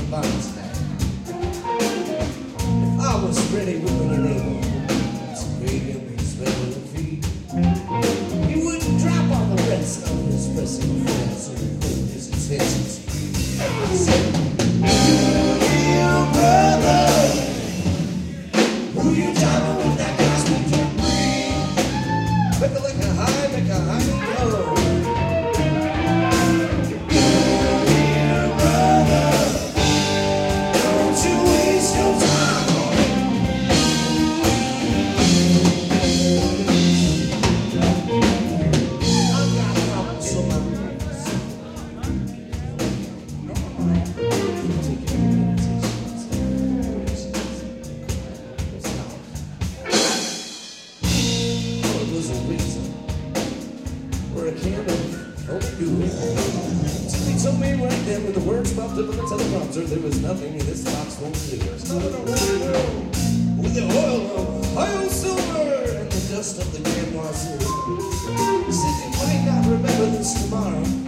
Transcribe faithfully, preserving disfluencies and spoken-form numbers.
fun tonight. If I was ready, willing, and able to bring him his regular fee, he wouldn't drop on the rest of his pressing affairs or include his intentions. I said, you brother, who you driving with that gospel debris? Make a lick a high, make a high low. He told me right then when the words popped up on the teleprompter, there was nothing this box won't do. There's nothing around here with the oil of Ohio silver and the dust of the Grand Wazoo. He said you might not remember this tomorrow,